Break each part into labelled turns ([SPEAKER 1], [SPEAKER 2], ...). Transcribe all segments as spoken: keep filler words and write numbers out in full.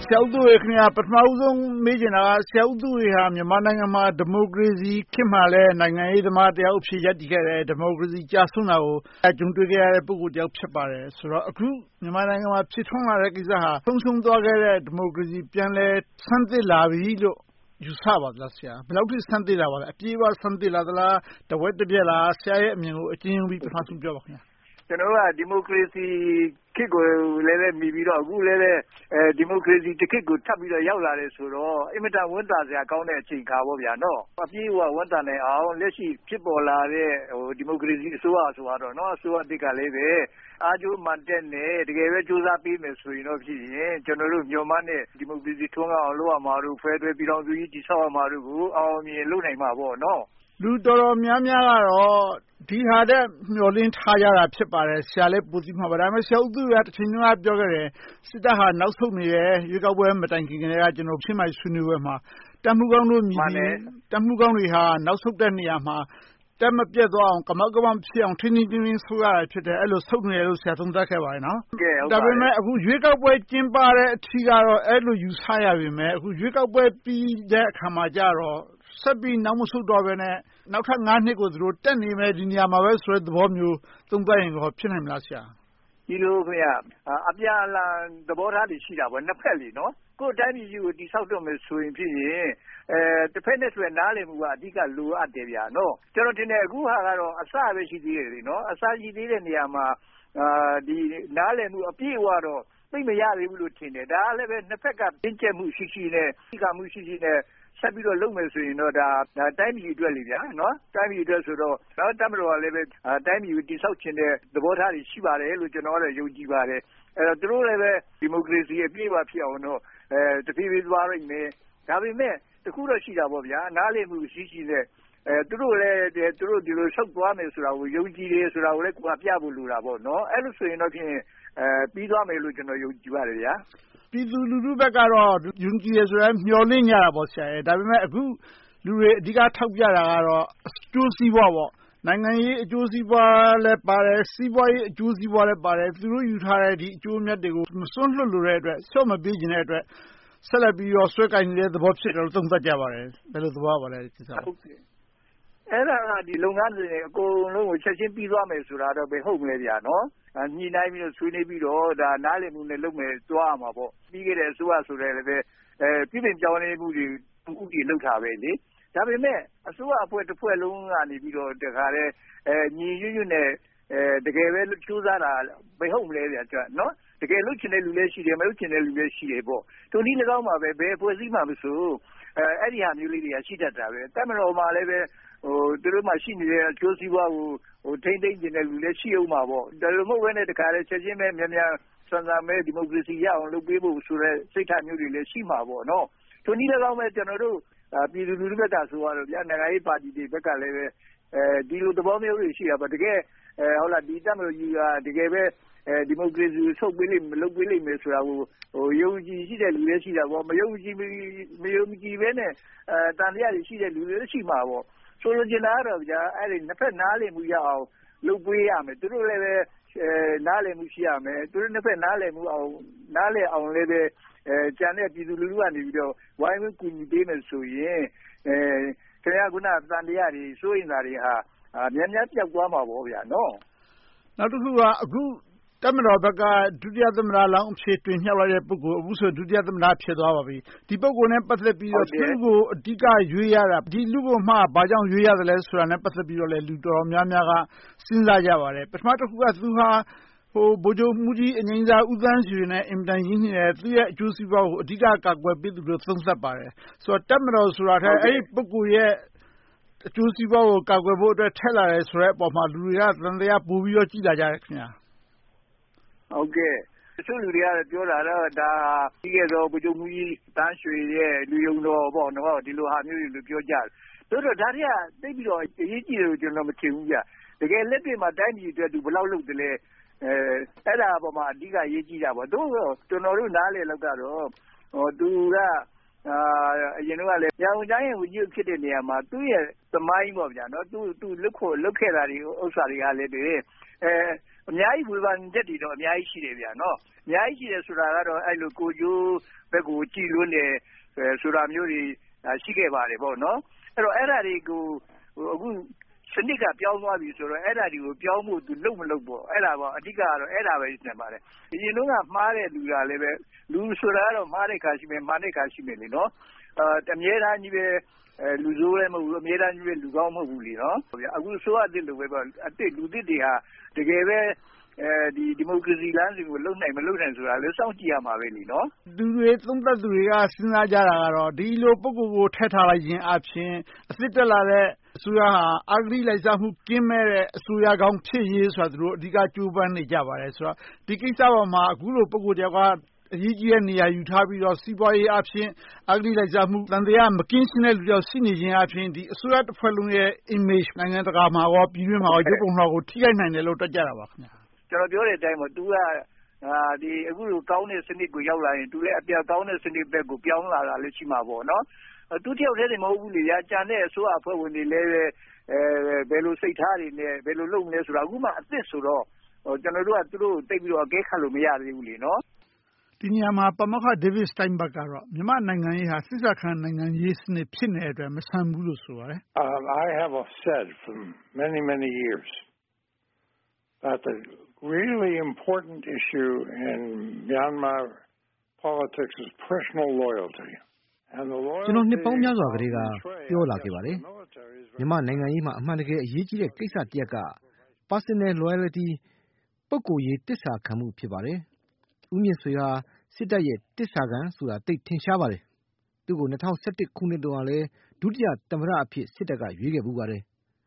[SPEAKER 1] ဆရာဦးသုဝေခင်များ ပထမဦးဆုံးမေးချင်တာက ဆရာဦးသုဝေဟာ မြန်မာနိုင်ငံမှာ ဒီမိုကရေစီခေတ်မှာလည်း နိုင်ငံရေးသမားတယောက်အဖြစ် ရပ်တည်ခဲ့တယ်။ ဒီမိုကရေစီကျဆုံးတာကို ကြုံတွေ့ခဲ့ရတဲ့ ပုဂ္ဂိုလ်တယောက် ဖြစ်ပါတယ်ဆိုတော့ အခုမြန်မာနိုင်ငံမှာ ဖြစ်ထွန်းလာတဲ့ကိစ္စဟာ ဆုံးရှုံးသွားခဲ့တဲ့ ဒီမိုကရေစီ ပြန်လည်ဆန်းသစ်လာပြီလို့ ယူဆပါသလား။ ဘယ်လောက်အထိ ဆန်းသစ်လာပါလဲ။ အပြည့်အဝ ဆန်းသစ်လာသလား။ တဝက်တပျက်လား။ ဆရာရဲ့အမြင်ကို အကျဉ်းရုံးပြီး ပထမဦးဆုံး ပြောပါ။
[SPEAKER 2] ကျနော်တို့က ဒီမိုကရေစီခေတ်ကိုလည်းမီပြီးတော့ အခုလည်း ဒီမိုကရေစီခေတ်ကို ထပ်ပြီးတော့ ရောက်လာတယ်ဆိုတော့ အင်မတန်ဝမ်းသာစရာကောင်းတဲ့ အချိန်အခါပေါ့။ အပြည့်အဝ ဝမ်းသာနိုင်အောင် လက်ရှိဖြစ်ပေါ်လာတဲ့ ဒီမိုကရေစီအစိုးရဆိုပါတော့ အစိုးရသစ်ကလည်း အားကြိုးမာန်တက်နဲ့ တကယ်ပဲ ကြိုးစားပေးမယ်ဆိုရင်တော့ ကျနော်တို့ မျှော်မှန်းတဲ့ ဒီမိုကရေစီထွန်းကားအောင် လုပ်ရမှာတို့၊ ဖယ်ဒရယ်ပြည်ထောင်စုကြီး တည်ဆောက်ရမှာတို့ကို အောင်အောင်မြင်မြင် လုပ်နိုင်မှာပေါ့။
[SPEAKER 1] လူတော်တော်များများကတော့ ဒီဟာထက် မျှော်လင့်ထားကြတာ ဖြစ်ပါတယ်။ ဆရာလည်း ပိုသိမှာပါ။ ဒါပေမဲ့ ဆရာဦးသုဝေက တချိန်တုန်းက ပြောခဲ့တယ်။ စစ်တပ်ဟာ နောက်ဆုတ်နေတယ်။ ရွေးကောက်ပွဲ မတိုင်မီကတည်းက ကျနော်တို့ ချင်းမိုင်ဆွေးနွေးပွဲမှာ တပ်မှူးကောင်းတို့မြည်သည် တပ်မှူးကောင်းတွေဟာ နောက်ဆုတ်တဲ့နေရာမှာ တပ်မပျက်သွားအောင်၊ ကမောက်ကမ မဖြစ်အောင် ထိန်းထိန်းသိမ်းသိမ်း ဆုတ်ရတာဖြစ်တယ်။ အဲဒီလို ဆုတ်နေတယ်လို့ ဆရာ သုံးသပ်ခဲ့ပါတယ်။ ဒါပေမဲ့ အခု ရွေးကောက်ပွဲ ကျင်းပတဲ့အထိကတော့ အဲဒီလို ယူဆရပေမယ့် အခု ရွေးကောက်ပွဲပြီးတဲ့အခါမှာကြတော့ ဆက်ပြီးနောက်မဆုတ်တော့ဘဲနဲ့ နောက်ထပ် နှစ်ကို တက်နေမယ် ဒီနေရာမှာပဲဆိုတဲ့ သဘောမျိုး သုံးသပ်ရင် ဖြစ်နိုင်မလား။
[SPEAKER 2] ဒီလို အပြန်အလှန်သဘောထားတွေ ရှိတာပေါ့။ နှစ်ဘက်။ ကိုယ့်တိုင်းပြည်ကြီးကို တည်ဆောက်တော့မယ်ဆိုရင် တဘက်နဲ့တဘက် နားလည်မှုက အဓိက လိုအပ်တယ်။ ကျနော်ထင်တယ် အခုဟာကတော့ အစပဲ ရှိသေးတယ်။ အစရှိသေးတဲ့နေရာမှာ နားလည်မှု အပြည့်အဝတော့ သိပ်မရသေးဘူးလို့ ထင်တယ်။ ဒါကလဲ နှစ်ဘက်က တင်းကျပ်မှုရှိရှိနဲ့ သည်းခံမှုရှိရှိနဲ့ ဆက်ပြီးတော့ လုပ်မယ်ဆိုရင်တော့ တိုင်းပြည်အတွက်ဆိုတော့ တပ်မတော်ကလည်း တိုင်းပြည်ကို တည်ဆောက်ချင်တဲ့ သဘောထားတွေ ရှိပါတယ်လို့ ကျနော်ကတော့ ယုံကြည်ပါတယ်။ သူတို့လည်း ဒီမိုကရေစီ အပြည့်အဝဖြစ်အောင်တော့ တဖြည်းဖြည်းသွားလိမ့်မယ်။ ဒါပေမဲ့ တစ်ခုတော့ ရှိတာပေါ့။ နားလည်မှုရှိရှိနဲ့ သူတို့လည်း ဒီလိုဆုတ်သွားမယ်ဆိုတာကို ယုံကြည်တယ်ဆိုတာကိုလည်း ပြဖို့လိုတာပေါ့။ အဲဒီလိုဆိုရင်တော့ ပြီးသွားမယ်လို့ ကျနော် ယုံကြည်ပါတယ်။
[SPEAKER 1] ပြည်သူလူထုဘက်ကတော့ ယုံကြည်တယ်ဆိုတာ မျှော်လင့်ကြတာပေါ့။ ဒါပေမဲ့ အခုလူတွေ အဓိကထောက်ပြတာကတော့ အကျိုးစီးပွားပေါ့။ နိုင်ငံရေးအကျိုးစီးပွားလည်းပါတယ်။ စီးပွားရေးအကျိုးစီးပွားလည်းပါတယ်။ သူတို့ယူထားတဲ့ အကျိုးအမြတ်တွေကို မစွန့်လွှတ်လိုတဲ့အတွက် လျှော့မပေးချင်တဲ့အတွက် ဆက်လက်ပြီးတော့ စွဲကိုင်နေတဲ့သဘော ဖြစ်တယ်လို့ သုံးသပ်ကြပါတယ်။ ဘယ်လိုသဘောရပါလဲ။
[SPEAKER 2] အဲဒါက လုပ်ငန်းစဉ်တွေ အကုန်လုံးကို ချက်ချင်းပြီးသွားမယ်ဆိုတာတော့ ဘယ်ဟုတ်မလဲ။ ညှိနှိုင်းပြီးတော့ ဆွေးနွေးပြီးတော့ နားလည်မှုနဲ့ လုပ်မယ်ဆိုရင် သွားရမှာပေါ့။ ပြီးခဲ့တဲ့ အစိုးရဆိုလည်း ပြုပြင်ပြောင်းလဲမှုတွေကို ဦးတည်လုပ်ခဲ့တယ်။ ဒါပေမဲ့ အစိုးရအဖွဲ့တဖွဲ့လုံးကနေ တခါတည်း ညီညီညွှတ်ညွှတ်နဲ့ တကယ်ပဲ ကြိုးစားတာ ဘယ်ဟုတ်မလဲ။ တကယ်လုပ်ချင်တဲ့လူလည်းရှိတယ်။ မလုပ်ချင်တဲ့လူလည်း ရှိတယ်။ ထိုနည်းလည်းကောင်းပါပဲ ဘယ်အဖွဲ့အစည်းမှာမဆို အဲဒီဟာမျိုးလေးတွေက ရှိတတ်တယ်။ တပ်မတော်မှာလည်း သူတို့မှာ ရှိနေတဲ့ အကျိုးစီးပွားကို ထိန်းသိမ်းချင်တဲ့လူလည်း ရှိအုံးမှာပေါ့။ ဒီလိုမဟုတ်ဘဲနဲ့ ချက်ချင်းပဲ မြန်မြန်ဆန်ဆန်ပဲ ဒီမိုကရေစီရအောင် လုပ်ပေးဖို့ဆိုတဲ့ စိတ်ဓါတ်မျိုးတွေလည်း ရှိမှာပေါ့။ ထိုနည်းလည်းကောင်းပဲ ကျနော်တို့ ပြည်သူလူထုဘက်ကဆိုရင် နိုင်ငံရေးပါတီတွေဘက်ကလည်း ဒီလိုသဘောမျိုးတွေ ရှိတာပေါ့။ တကယ် တပ်မတော်ကြီးက တကယ်ပဲ ဒီမိုကရေစီကို ဆုတ်ပေးလိမ့်မယ်၊ လုပ်ပေးလိမ့်မယ်ဆိုတာကို ယုံကြည်ရှိတဲ့လူလည်း ရှိတာပေါ့။ မယုံကြည်ဘဲနဲ့ သံသယတွေရှိတဲ့လူတွေလည်း ရှိမှာပေါ့။ ဆိုလိုချင်တာကတော့ နှစ်ဘက်နားလည်မှုရအောင် လုပ်ပေးရမယ်။ သူတို့လည်း နားလည်မှုရှိရမယ်။ သူတို့နှစ်ဘက် နားလည်အောင်လည်း ကျန်တဲ့ပြည်သူလူထုကနေ ဝိုင်းဝန်းကူညီပေးမယ်ဆိုရင် ခင်များ အခုန သံသယတွေ၊ စိုးရိမ်တာတွေဟာ များများပျောက်သွားမှာပေါ့။
[SPEAKER 1] နောက်တခုက အခုတပ်မတော်ဘက်က ဒုတိယသမ္မတလောင်းအဖြစ် တင်မြှောက်လိုက်တဲ့ ပုဂ္ဂိုလ် အခုဆိုရင် ဒုတိယသမ္မတ ဖြစ်သွားပါပြီ။ ဒီပုဂ္ဂိုလ်နဲ့ ပတ်သက်ပြီးတော့ သူကို အဓိကရွေးရတာ ဒီလူ့ကိုမှ ဘာကြောင့်ရွေးရသလဲဆိုတာနဲ့ ပတ်သက်ပြီးတော့ လူတော်တော်များများက စဉ်းစားကြပါတယ်။ ပထမတခုက သူဟာ ဗိုလ်ချုပ်မှူးကြီး အငြိမ်းစား ဦးသန်းရွှေနဲ့ အင်မတန်ရင်းနှီးတယ်။ သူ့ရဲ့ အကျိုးစီးပွားကို အဓိက ကာကွယ်ပေးသူလို့ သုံးသပ်ပါတယ်။ ဆိုတော့ တပ်မတော်ဆိုတာထက် အဲဒီပုဂ္ဂိုလ်ရဲ့ အကျိုးစီးပွားကို ကာကွယ်ဖို့အတွက် ထည့်လာတယ်ဆိုတဲ့အပေါ်မှာ လူတွေက သံသယ ပိုပြီးတော့ ကြီးလာကြတယ်။
[SPEAKER 2] တချို့လူတွေကတော့ ပြောတာက ဒါဟာ ပြီးခဲ့တဲ့ ဗိုလ်ချုပ်မှူးကြီးသန်းရွှေရဲ့ လူယုံတော် ဒီလိုဟာမျိုးတွေလို့ ပြောကြတယ်။ သို့သော် ဒါတွေက သိပ်ပြီးတော့ အရေးကြီးတယ်လို့ ကျနော် မထင်ဘူး။ တကယ်လက်တွေ့မှာ တိုင်းပြည်အတွက် သူ ဘယ်လောက်လုပ်သလဲ။ အဲဒါပေါ်မှာ အဓိကအရေးကြီးတာပေါ့။ သို့သော် ကျနော်တို့ နားလည်သလောက်ကတော့ သူက အရင်တုန်းကလည်း ရန်ကုန်တိုင်း ဝန်ကြီးချုပ်ဖြစ်တဲ့နေရာမှာ သူ့ရဲ့သမိုင်း၊ သူလုပ်ခဲ့တာတွေဥစ္စာတွေကလည်း အများကြီးဝေဖန်ချက်တွေတော့ အများကြီးရှိတယ်။ အများကြီးရှိတယ်ဆိုတာကတော့ ကိုယ်ကျိုးဘက်ကိုကြည်လွန်းတယ်ဆိုတာမျိုးတွေရှိခဲ့ပါတယ်ပေါ့နော်အဲ့တော့အဲ့ဒါတွေကိုအခုစနစ်ကပြောင်းသွားပြီဆိုတော့အဲ့ဒါတွေကိုပြောင်းဖို့သူလုပ်မလုပ်ပေါ့အဲ့ဒါပေါ့အဓိကကတော့အဲ့ဒါပဲရှင်းပါတယ်ဒီရင်တော့ကမှားတဲ့လူကလည်းပဲလူဆိုတာကတော့မှားတဲ့ခါရှိမယ်မှားတဲ့ခါရှိမယ်လေနော်အဲအမြဲတမ်းကြီးပဲအဲလူဆိုးလည်းမဟုတ်ဘူးအမြဲတမ်းကြီးပဲလူကောင်းမဟုတ်ဘူးလေနော်အခုဆိုအစ်စ်လိုပဲပေါ့အစ်စ်လူသစ်တွေဟာတကယ်ပဲအဲဒီဒီမိုကရေစီလမ်းစဉ်ကိုလုံနိုင်မလုံနိုင်ဆိုတာလည်းစောင့်ကြည့်ရမှာပဲလीနော်
[SPEAKER 1] သူတွေသုံးသပ်သူတွေကစဉ်းစားကြတာကတော့ဒီလိုပုံကိုယ်ကိုထည့်ထားလိုက်ခြင်းအပြင်အစ်စ်တက်လာတဲ့အစိုးရဟာအဂတိလိုက်စားမှုကင်းမဲ့တဲ့အစိုးရကောင်းဖြစ်ရေးဆိုတာသူတို့အဓိကကြိုးပမ်းနေကြပါတယ်ဆိုတော့ဒီကိစ္စပေါ်မှာအခုလိုပုံကိုယ်တယောက်ကအရေးကြီးတဲ့နေရာယူထားပြီးတော့စီးပွားရေးအပြင်အဂတိလိုက်စားမှုတန်တရားမကင်းရှင်းတဲ့လူတွေရှိနေခြင်းအပြင်ဒီအစိုးရတစ်ဖွဲ့လုံးရဲ့ image နိုင်ငံတကာမှာရောပြည်တွင်းမှာရောရုပ်ပုံမှာကိုထိခိုက်နိုင်တယ်လို့တွက်ကြတာပါခင်ဗျာ
[SPEAKER 2] ကျွန်တော်ပြောတဲ့အတိုင်းပေါ့ तू ကအာဒီအခုလိုကောင်းတဲ့စနစ်ကိုရောက်လာရင် तू လည်းအပြောက်ကောင်းတဲ့စနစ်ဘက်ကိုပြောင်းလာတာလည်းရှိမှာပေါ့နော်သူတယောက်တည်းနေမဟုတ်ဘူးလေကြာကြံတဲ့အစိုးရအဖွဲ့ဝင်တွေလည်းပဲအဲဘယ်လိုစိတ်ထားတွေနဲ့ဘယ်လိုလုပ်မလဲဆိုတာအခုမှအသစ်ဆိုတော့ကျွန်တော်တို့ကသူတို့တိတ်ပြီးတော့အကဲခတ်လို့မရသေးဘူးလေနော်
[SPEAKER 1] ဒီနေရာမှာပမောက္ခ David Steinberg ကတော့မြန်မာနိုင်ငံရေးဟာစစ်တပ်ခံနိုင်ငံရေးစနစ်ဖြစ်နေတဲ့အတွက်မဆန်ဘူးလို့ဆိုပါတယ်
[SPEAKER 3] I have said for many many years that the really important issue in Myanmar politics is personal loyalty and the loyalty
[SPEAKER 4] ကျွန်တော်နှစ်ပေါင်းများစွာကတည်းကပြောလာခဲ့ပါတယ်မြန်မာနိုင်ငံရေးမှာအမှန်တကယ်အရေးကြီးတဲ့ကိစ္စတစ်ရပ်က personal loyalty ပုဂ္ဂိုလ်ရေးတစ္ဆာခံမှုဖြစ်ပါတယ်ဦးမြင့်ဆွေဟာစစ်တပ်ရဲ့တစ္ဆာခံဆိုတာသိထင်ရှားပါတယ်သူ့ကို၂၀၁၁ခုနှစ်တုန်းကလည်းဒုတိယသမ္မတအဖြစ်စစ်တပ်ကရွေးခဲ့ပူပါတယ်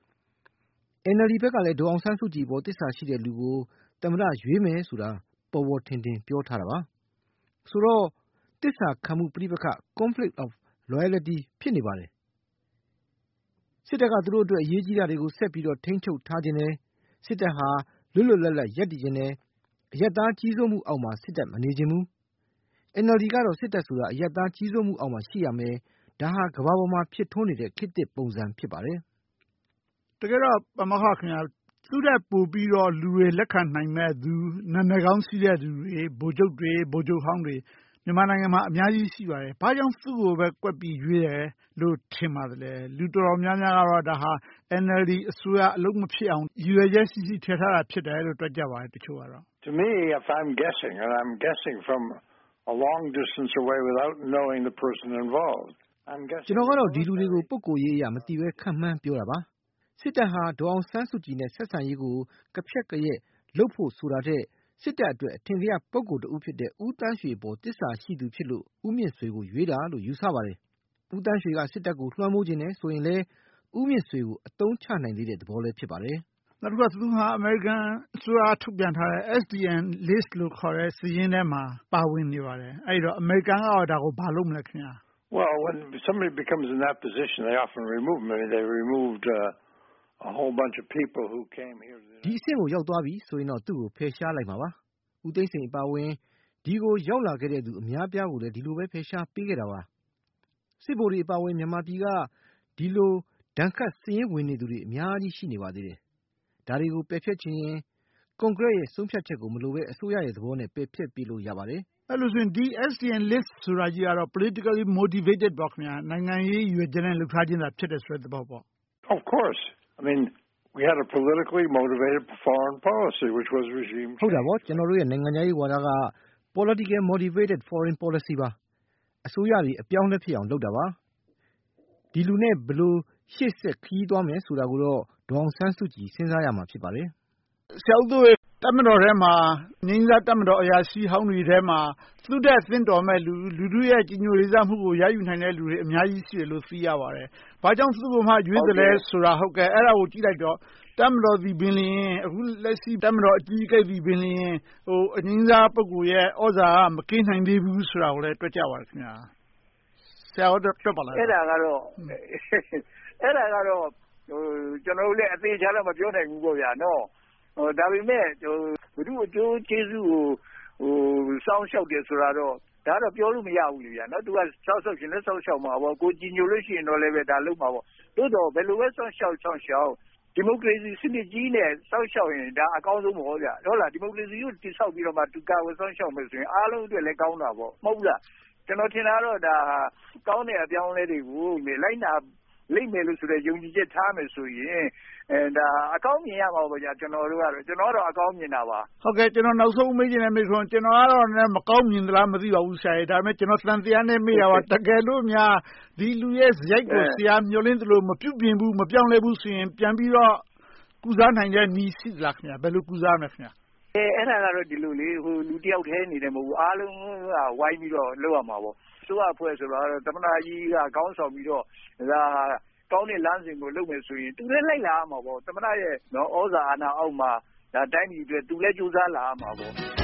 [SPEAKER 4] N L D ဘက်ကလည်းဒေါ်အောင်ဆန်းစုကြည်ပေါ်တစ္ဆာရှိတဲ့လူကိုသမ္မတရွေးမယ်ဆိုတာပေါ်ပေါ်ထင်ထင်ပြောထားတာပါဆိုတော့တစ္ဆာခံမှုပြိပခ conflict of loyalty ဖြစ်နေပါတယ်စစ်တပ်ကသူတို့အတွက်အရေးကြီးတာတွေကိုဆက်ပြီးတော့ထိန်းချုပ်ထားခြင်းနဲ့စစ်တပ်ဟာလွတ်လွတ်လပ်လပ်ရပ်တည်ခြင်းနဲ့အယက်သားကြီးစိုးမှုအောက်မှာစစ်တပ်မနေခြင်းဘူး N L D ကတော့စစ်တပ်ဆိုတာအယက်သားကြီးစိုးမှုအောက်မှာရှိရမယ်ဒါဟာကမ္ဘာပေါ်မှာဖြစ်ထွန်းနေတဲ့ခေတ်သစ်ပုံစံဖြစ်ပါတယ်
[SPEAKER 1] တကယ်တော့ပမောက္ခခင်ဗျာသူတဲ့ပို့ပြီးတော့လူတွေလက်ခံနိုင်မဲ့သူနာမည်ကောင်းရှိတဲ့သူတွေဗိုလ်ချုပ်တွေဗိုလ်ချုပ်ဟောင်းတွေမြန်မာနိုင်ငံမှာအများကြီးရှိပါတယ်။ဘာကြောင့်သူ့ကိုပဲကွက်ပြီးရွေးတယ်လို့ထင်ပါတယ်လေ။လူတော်တော်များများကတော့ဒါဟာ N L D အစိုးရအလုံးမဖြစ်အောင်ရည်ရွယ်ချက်ရှိရှိထည့်ထားတာဖြစ်တယ်လို့တွက်ကြပါတယ်တချို့ကတော့
[SPEAKER 3] To me if I'm guessing and I'm guessing from a long distance away without knowing the person involved I'm guessing
[SPEAKER 4] ကျွန်တော်ကတော့ဒီလူတွေကိုပုဂ္ဂိုလ်ရေးအရမသိပဲခန့်မှန်းပြောတာပါစစ်တပ်ဟာဒေါ်အောင်ဆန်းစုကြည်နဲ့ဆက်ဆံရေးကိုကဖြက်ကရက်လှုပ်ဖို့ဆိုတာတဲ့စစ်တပ်အတွက်အထင်ကရပုဂ္ဂိုလ်တဦးဖြစ်တဲ့ဦးတန်းရွှေပေါ်တစ္ဆာရှိသူဖြစ်လို့ဦးမြင့်ဆွေကိုရွေးတာလို့ယူဆပါတယ်ဦးတန်းရွှေကစစ်တပ်ကိုလွှမ်းမိုးခြင်းနဲ့ဆိုရင်လည်းဦးမြင့်ဆွေကိုအသုံးချနိုင်သေးတဲ့သဘောလည်းဖြစ်ပါတယ်
[SPEAKER 1] နောက်တစ်ခါသူဟာအမေရိကန်အစိုးရထုတ်ပြန်ထားတဲ့ S D N list လို့ခေါ်တဲ့စာရင်းထဲမှာပါဝင်နေပါတယ်အဲ့တော့အမေရိကန်ကဒါကိုဘာလုပ်မလဲခင်ဗျာ
[SPEAKER 3] Well when somebody becomes in that position they often remove them I mean they removed uh, a whole bunch of people who came here
[SPEAKER 4] ဒီအဆင့်ကိုရောက်သွားပြီဆိုရင်တော့သူ့ကိုဖယ်ရှားလိုက်မှာပါဦးသိန်းစိန်အပါဝင်ဒီကိုရောက်လာခဲ့တဲ့သူအများပြားကိုလည်းဒီလိုပဲဖယ်ရှားပေးခဲ့တာပါစစ်ဗိုလ်တွေအပါဝင်မြန်မာပြည်ကဒီလိုဒဏ်ခတ်စည်ရင်းဝင်နေသူတွေအများကြီးရှိနေပါသေးတယ်ဒါတွေကိုပယ်ဖျက်ခြင်းရင်ကွန်ဂရက်ရဲ့ဆုံးဖြတ်ချက်ကိုမလိုပဲအစိုးရရဲ့သဘောနဲ့ပယ်ဖျက်ပေးလို့ရပါတယ်
[SPEAKER 1] အဲ့လိုဆိုရင်ဒီ S D N list ဆိုတာကြီးကတော့ politically motivated ပေါ့ခင်ဗျာနိုင်ငံရေးရွေးချက်နဲ့လုပ်ထားခြင်းသာဖြစ်တယ်ဆိုတဲ့သဘောပေါ့
[SPEAKER 3] Of course I mean we had a politically motivated foreign policy which was regime
[SPEAKER 4] ဟုတ်တာပေါ့ကျွန်တော်တို့ရဲ့နိုင်ငံရေးဝါဒက political motivated foreign policy ပါအစိုးရတွေအပြောင်းလဲဖြစ်အောင်လုပ်တာပါဒီလူနဲ့ဘယ်လိုရှေ့ဆက်ခီးသွားမယ်ဆိုတာကိုတော့ဒေါအောင်ဆန်းစုကြည်စဉ်းစားရမှာဖြစ်ပါတယ်
[SPEAKER 1] ဆရာဦးတို့တပ်မတော်ထဲမှာငင်းစားတပ်မတော်အရာရှိဟောင်းတွေထဲမှာသူ့တဲ့သင်တော်မဲ့လူလူတို့ရဲ့ကြီးညိုလေးစားမှုကိုရယူနိုင်တဲ့လူတွေအများကြီးရှိတယ်လို့သိရပါတယ်။ဘာကြောင့်သူ့ကိုမှရွေးတယ်လဲဆိုတာဟုတ်ကဲ့အဲ့ဒါကိုကြည့်လိုက်တော့တပ်မတော်ဒီပင်လင်းအခုလက်ရှိတပ်မတော်အကြီးအကဲဒီပင်လင်းဟိုအငင်းစားပုဂ္ဂိုလ်ရဲ့ဩဇာမကင်းနိုင်သေးဘူးဆိုတာကိုလည်းတွက်ကြပါရခင်ဗျာ။ဆရာတို့တွက်ပါလား
[SPEAKER 2] ။အဲ့ဒါကတော့အဲ့ဒါကတော့ဟိုကျွန်တော်တို့လည်းအသေးချာတော့မပြောနိုင်ဘူးပေါ့ဗျာနော်။ဟိုဒါပေမဲ့ဟိုဘုသူ့အကျိုးကျေးဇူးကိုဟိုစောင်းလျှောက်တယ်ဆိုတာတော့ဒါတော့ပြောလို့မရဘူးလေဗျာနော်သူကစောင်းလျှောက်ရှင်လည်းစောင်းလျှောက်မှာပေါ့ကိုကြည်ညိုလို့ရှိရင်တော့လည်းပဲဒါလုပ်မှာပေါ့တိုးတော့ဘယ်လိုပဲစောင်းလျှောက်စောင်းလျှောက်ဒီမိုကရေစီစနစ်ကြီးနဲ့စောင်းလျှောက်ရင်ဒါအကောင်းဆုံးပေါ့ဗျာဟုတ်လားဒီမိုကရေစီကိုတိဆောက်ပြီးတော့မှသူကဝစောင်းလျှောက်မယ်ဆိုရင်အားလုံးအတွက်လည်းကောင်းတာပေါ့မဟုတ်လားဒကျွန်တော်ထင်တာတော့ဒါကောင်းတဲ့အပြောင်းအလဲတွေကိုလိုက်နာလိမ့်မယ်လို့ဆိုတဲ့ယုံကြည်ချက်ထားမယ်ဆိုရင်အဲဒါအကောင်းမြင်ရမှာပေါ့ကြာကျွန်တော်တို့ကတော့ကျွန်တော်တော့အကောင်းမြင်တာပါ
[SPEAKER 1] ဟုတ်ကဲ့ကျွန်တော်နောက်ဆုံးမေးချင်တဲ့မေးခွန်းကျွန်တော်ကတော့လည်းမကောင်းမြင်သလားမသိပါဘူးဆရာဒါပေမဲ့ကျွန်တော်သံတရားနဲ့မေးရပါတကယ်လို့များဒီလူရဲ့ဇယိုက်ကိုဆရာမျှော်လင့်သလိုမပြုတ်ပြင်ဘူးမပြောင်းလဲဘူးဆိုရင်ပြန်ပြီးတော့ကုစားနိုင်တဲ့နည်းရှိလားခင်ဗျာဘယ်လိုကုစားမလဲခင်ဗျာ
[SPEAKER 2] အဲအဲ့ဒါကတော့ဒီလိုလေဟိုလူတယောက်တည်းနေတယ်မဟုတ်ဘူးအားလုံးကဝိုင်းပြီးတော့လုပ်ရမှာပေါ့ဆိုရအဖွဲ့ဆိုတော့သမ္မတကြီးကခေါင်းဆောင်ပြီးတော့ဒါကောင်းတဲ့လမ်းစဉ်ကိုလုပ်မယ်ဆိုရင်သူလည်းလိုက်လာရမှာပေါ့သမ္မတရဲ့နော်ဩဇာအာဏာအောက်မှာဒါတိုင်းပြည်အတွက်သူလည်းကြိုးစားလာရမှာပေါ့